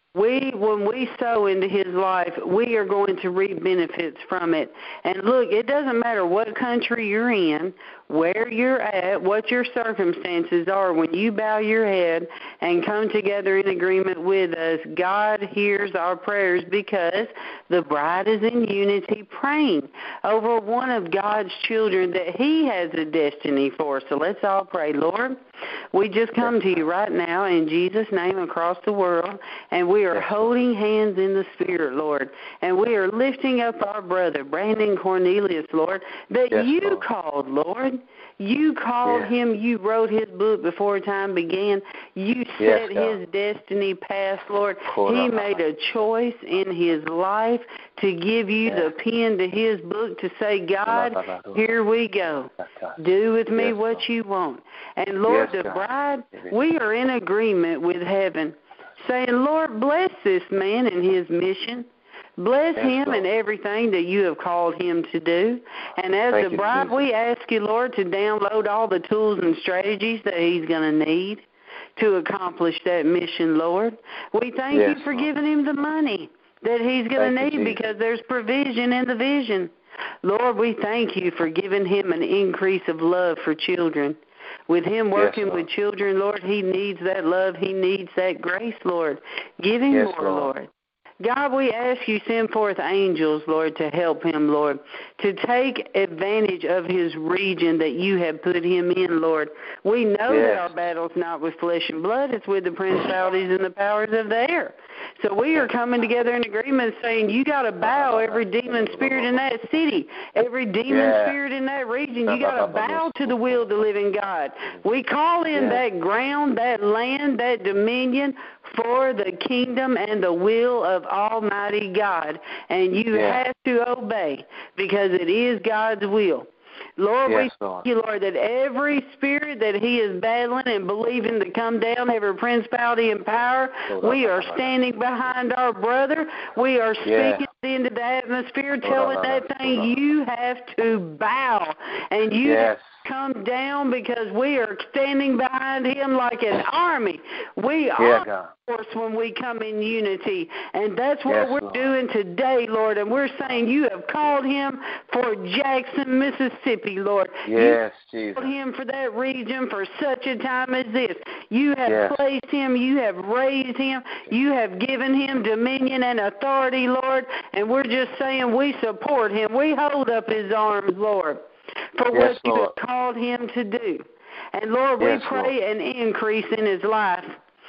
when we sow into his life, we are going to reap benefits from it. And look, it doesn't matter what country you're in, where you're at, what your circumstances are. When you bow your head and come together in agreement with us, God hears our prayers because the bride is in unity praying over one of God's children that he has a destiny for. So let's all pray. Lord, we just come to you right now in Jesus' name across the world, and we are holding hands in the Spirit, Lord, and we are lifting up our brother, Brandon Cornelius, Lord, that you called, Lord. You called him. You wrote his book before time began. You set his destiny path, Lord. He made a choice in his life to give you the pen to his book to say, God, here we go. Do with me what you want. And, Lord, the bride, we are in agreement with heaven, saying, Lord, bless this man and his mission. Bless him and everything that you have called him to do. And as the bride, we ask you, Lord, to download all the tools and strategies that he's going to need to accomplish that mission, Lord. We thank you for giving him the money that he's going to need because there's provision in the vision. Lord, we thank you for giving him an increase of love for children. With him working with children, Lord, he needs that love. He needs that grace, Lord. Give him more, Lord. God, we ask you send forth angels, Lord, to help him, Lord, to take advantage of his region that you have put him in, Lord. We know that our battle's not with flesh and blood. It's with the principalities and the powers of the air. So we are coming together in agreement saying you got to bow every demon spirit in that city, every demon spirit in that region. You got to bow to the will of the living God. We call in that ground, that land, that dominion for the kingdom and the will of Almighty God. And you have to obey because it is God's will. Lord, we thank you, Lord, that every spirit that he is battling and believing to come down, every principality and power, we are standing behind our brother. We are speaking into the atmosphere, telling that thing you have to bow and you have to come down because we are standing behind him like an army. We are force when we come in unity, and that's what we're doing today, Lord. And we're saying you have called him for Jackson, Mississippi, Lord. Yes, you called him for that region for such a time as this. You have placed him. You have raised him. You have given him dominion and authority, Lord. And we're just saying we support him. We hold up his arms, Lord, for what you have called him to do. And, Lord, we pray an increase in his life.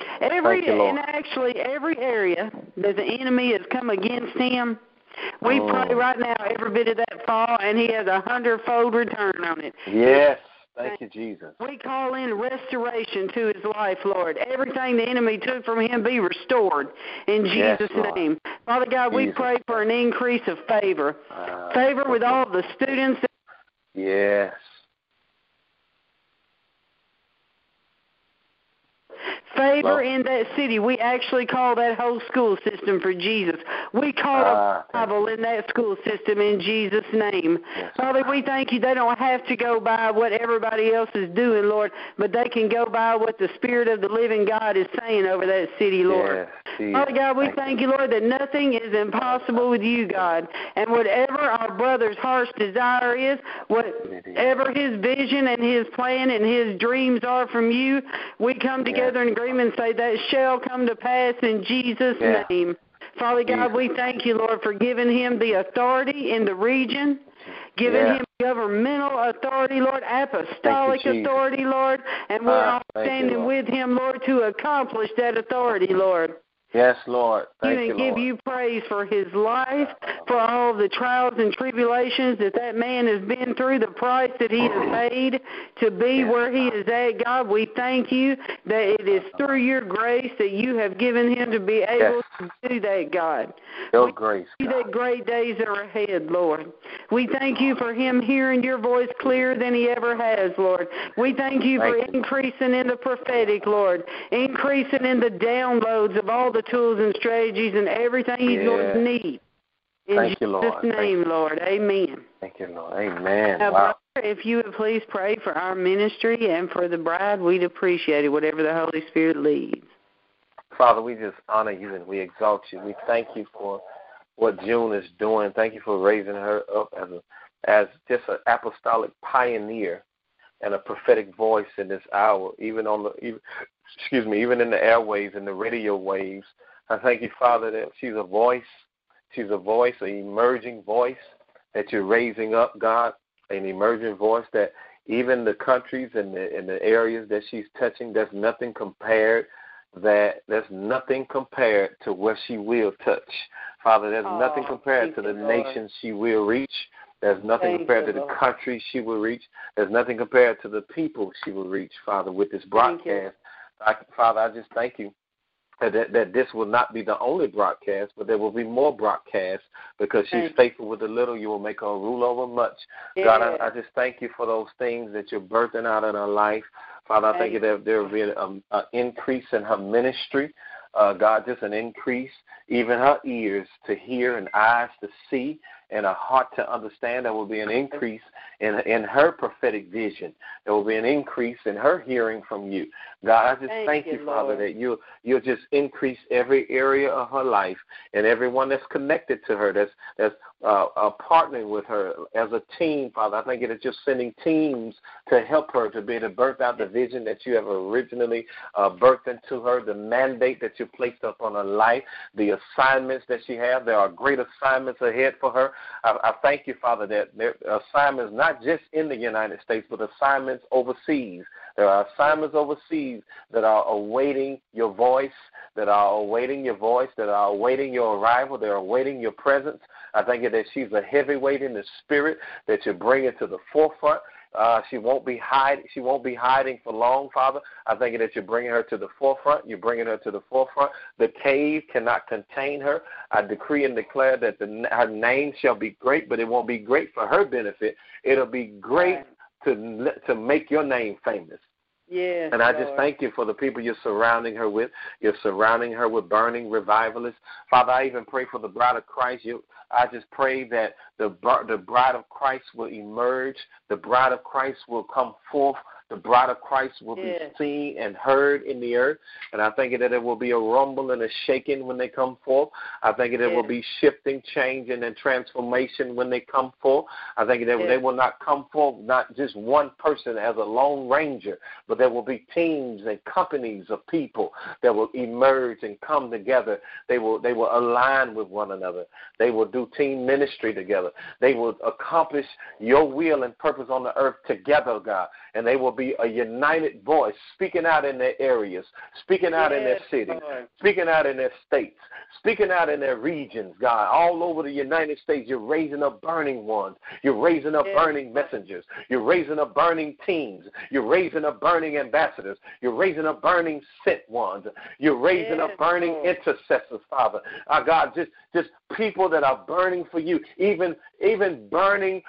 And actually every area that the enemy has come against him, we pray right now every bit of that fall, and he has 100-fold return on it. Yes. Thank you, Jesus. We call in restoration to his life, Lord. Everything the enemy took from him be restored in Jesus' name. Father God, we pray for an increase of favor. Favor with all the students. Yes. Favor in that city. We actually call that whole school system for Jesus. We call a Bible in that school system in Jesus' name. Yes. Father, we thank you. They don't have to go by what everybody else is doing, Lord, but they can go by what the Spirit of the living God is saying over that city, Lord. Yes. Father God, we thank you, Lord, that nothing is impossible with you, God. And whatever our brother's heart's desire is, whatever his vision and his plan and his dreams are from you, we come together in agreement and say that shall come to pass in Jesus' name. Father God, we thank you, Lord, for giving him the authority in the region, giving him governmental authority, Lord, apostolic authority, Lord, and we're all standing with him, Lord, to accomplish that authority, Lord. Yes, Lord. Thank you, Lord. Give you praise for his life, for all the trials and tribulations that man has been through, the price that he has paid to be where he is at. God, we thank you. that it is through your grace that you have given him to be able to do that, God. Your grace, God. That great days are ahead, Lord. We thank you for him hearing your voice clearer than he ever has, Lord. We thank you for increasing in the prophetic, Lord, increasing in the downloads of all the tools and strategies and everything he's going to need. In Jesus' name, Lord. Amen. Thank you, Lord. Amen. Now, brother, if you would please pray for our ministry and for the bride, we'd appreciate it, whatever the Holy Spirit leads. Father, we just honor you and we exalt you. We thank you for what June is doing. Thank you for raising her up as just an apostolic pioneer and a prophetic voice in this hour, even in the airwaves and the radio waves. I thank you, Father, that she's a voice. She's a voice, an emerging voice that you're raising up, God, an emerging voice that even the countries and the areas that she's touching, there's nothing compared to where she will touch. Father, there's nothing compared to the nations she will reach. There's nothing compared to the countries she will reach. There's nothing compared to the people she will reach, Father, with this broadcast. Father, I just thank you that this will not be the only broadcast, but there will be more broadcasts because she's faithful with the little. You will make her rule over much. Yeah. God, I just thank you for those things that you're birthing out in her life. Father, I thank you that there will be an increase in her ministry. God, just an increase, even her ears to hear and eyes to see and a heart to understand. There will be an increase in her prophetic vision. There will be an increase in her hearing from you. God, I just thank you, Father, that you'll just increase every area of her life and everyone that's connected to her, that's partnering with her as a team, Father. I thank you that you're sending teams to help her to be able to birth out the vision that you have originally birthed into her, the mandate that you placed upon her life, the assignments that she has. There are great assignments ahead for her. I thank you, Father, that there are assignments not just in the United States, but assignments overseas. There are assignments overseas that are awaiting your voice, that are awaiting your arrival, that are awaiting your presence. I thank you that she's a heavyweight in the spirit, that you bring it to the forefront. She won't be hiding for long, Father. I thank you that you're bringing her to the forefront. You're bringing her to the forefront. The cave cannot contain her. I decree and declare that her name shall be great, but it won't be great for her benefit. It'll be great to make your name famous. Yes, and I just thank you for the people you're surrounding her with. You're surrounding her with burning revivalists. Father, I even pray for the bride of Christ. I just pray that the bride of Christ will emerge. The bride of Christ will come forth. The bride of Christ will be seen and heard in the earth. And I think that there will be a rumble and a shaking when they come forth. I think there will be shifting, changing, and transformation when they come forth. I think that they will not come forth, not just one person as a lone ranger, but there will be teams and companies of people that will emerge and come together. They will align with one another. They will do team ministry together. They will accomplish your will and purpose on the earth together, God. And they will be a united voice speaking out in their areas, speaking out in their cities, speaking out in their states, speaking out in their regions, God. All over the United States, you're raising up burning ones. You're raising up burning messengers. You're raising up burning teams. You're raising up burning ambassadors. You're raising up burning sent ones. You're raising up burning intercessors, Father. God, just people that are burning for you, even burning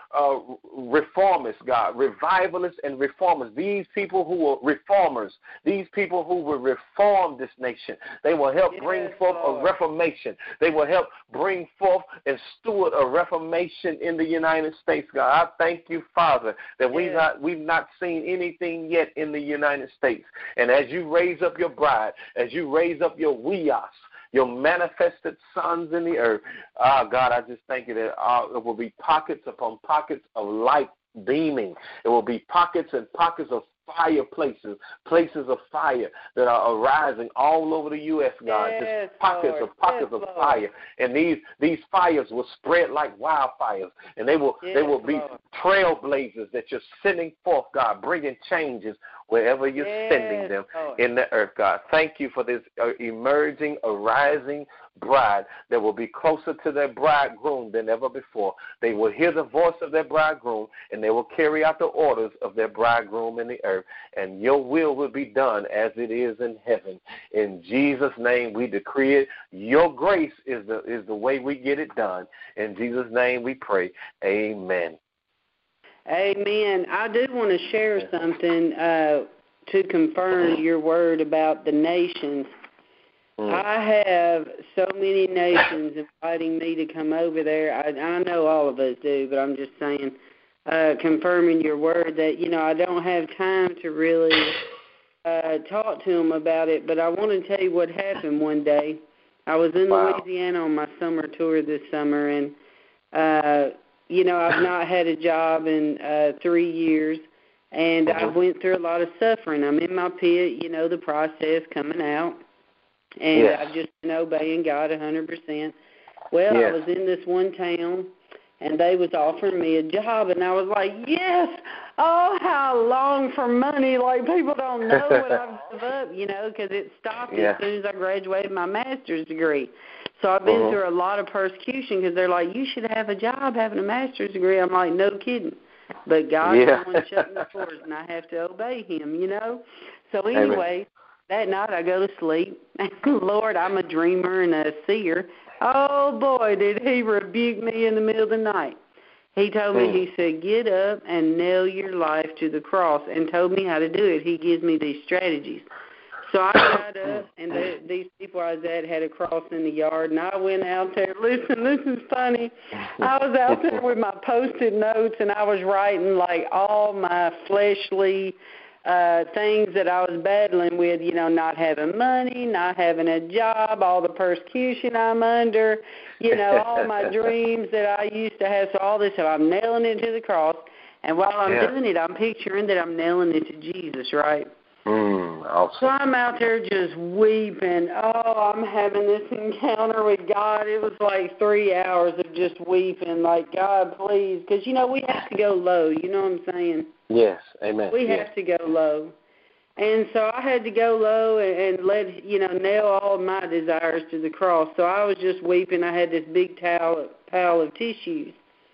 reformists, God, revivalists and reformers. These people who are reformers, these people who will reform this nation, they will help bring forth a reformation. They will help bring forth and steward a reformation in the United States, God. I thank you, Father, that we've not seen anything yet in the United States. And as you raise up your bride, as you raise up your weos, your manifested sons in the earth, God, I just thank you that it will be pockets upon pockets of light beaming. It will be pockets and pockets of fire places of fire that are arising all over the U.S., God. Just pockets of fire. And these fires will spread like wildfires. And they will be trailblazers that you're sending forth, God, bringing changes wherever you're sending them in the earth, God. Thank you for this emerging, arising bride that will be closer to their bridegroom than ever before. They will hear the voice of their bridegroom, and they will carry out the orders of their bridegroom in the earth. earth, and your will be done as it is in heaven. In Jesus' name we decree it. Your grace is the way we get it done. In Jesus' name we pray. Amen. Amen. I do want to share something to confirm your word about the nations. I have so many nations inviting me to come over there. I know all of us do, but I'm just saying, confirming your word that, I don't have time to really talk to them about it, but I want to tell you what happened one day. I was in Louisiana on my summer tour this summer, and, I've not had a job in 3 years, and I went through a lot of suffering. I'm in my pit, the process coming out. And I've just been obeying God 100%. Well, I was in this one town, and they was offering me a job, and I was like, yes! Oh, how I long for money. Like, people don't know what I've given up, because it stopped as soon as I graduated my master's degree. So I've been through a lot of persecution because they're like, you should have a job having a master's degree. I'm like, no kidding. But God's the one shutting the doors, and I have to obey him, So anyway, that night I go to sleep. Lord, I'm a dreamer and a seer. Oh, boy, did he rebuke me in the middle of the night. He told me, he said, get up and nail your life to the cross, and told me how to do it. He gives me these strategies. So I got up, and these people I was at had a cross in the yard, and I went out there. Listen, this is funny. I was out there with my Post-it notes, and I was writing, like, all my fleshly things that I was battling with, not having money, not having a job, all the persecution I'm under, all my dreams that I used to have. So all this stuff, I'm nailing it to the cross. And while I'm doing it, I'm picturing that I'm nailing it to Jesus, right? Awesome. So I'm out there just weeping. Oh, I'm having this encounter with God. It was like 3 hours of just weeping, like, God, please. Because, we have to go low. You know what I'm saying? Yes, amen. We have to go low. And so I had to go low and let, nail all of my desires to the cross. So I was just weeping. I had this big pile of tissues.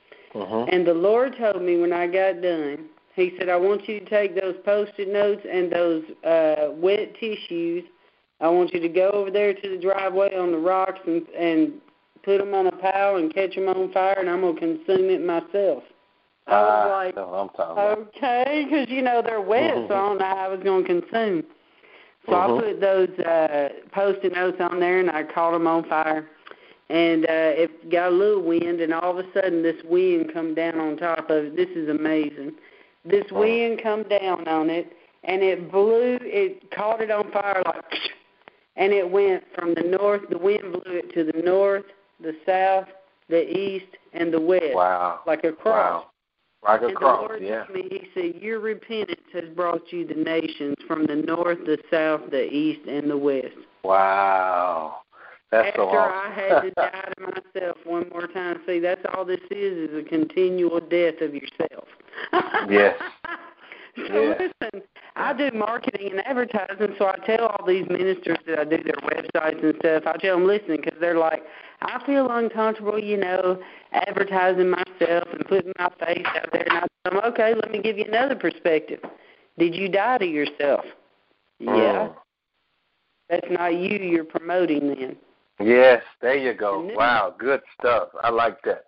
And the Lord told me when I got done, he said, I want you to take those Post-it notes and those wet tissues. I want you to go over there to the driveway on the rocks and put them on a pile and catch them on fire, and I'm going to consume it myself. I was like, okay, because, they're wet, so I don't know how I was going to consume. So I put those Post-it notes on there, and I caught them on fire. And it got a little wind, and all of a sudden this wind come down on top of it. This is amazing. This wind come down on it, and it caught it on fire like, and it went from the north. The wind blew it to the north, the south, the east, and the west. Wow. Like a cross. Wow. Like a cross, the Lord told me, he said, your repentance has brought you the nations from the north, the south, the east, and the west. Wow. That's so awesome. After I had to die to myself one more time. See, that's all this is a continual death of yourself. Yes. So listen, I do marketing and advertising, so I tell all these ministers that I do their websites and stuff, I tell them, listen, because they're like, I feel uncomfortable, advertising myself and putting my face out there. And I tell them, okay, let me give you another perspective. Did you die to yourself? Yeah. That's not you you're promoting then. Yes, there you go. Wow, good stuff. I like that.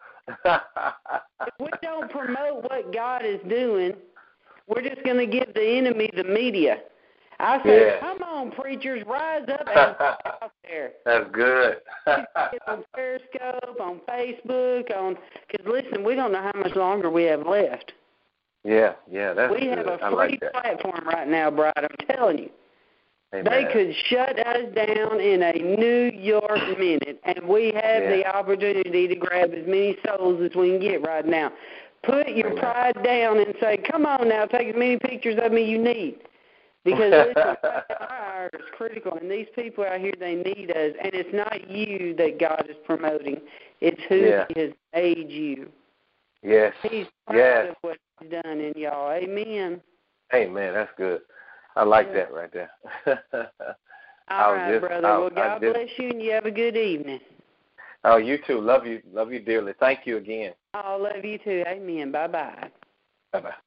If we don't promote what God is doing, we're just going to give the enemy the media. I say, come on, preachers, rise up and get out there. That's good. On Periscope, on Facebook, because listen, we don't know how much longer we have left. Yeah, that's We have good. a free platform right now, Bride, I'm telling you. Amen. They could shut us down in a New York minute, and we have the opportunity to grab as many souls as we can get right now. Put your pride down and say, come on now, take as many pictures of me you need. Because listen, our hour is critical, and these people out here, they need us. And it's not you that God is promoting. It's who He has made you. Yes. He's proud of what He's done in y'all. Amen. Amen. That's good. I like that right there. All right, brother. Well, God bless you, and you have a good evening. Oh, you too. Love you. Love you dearly. Thank you again. I love you too. Amen. Bye-bye. Bye-bye.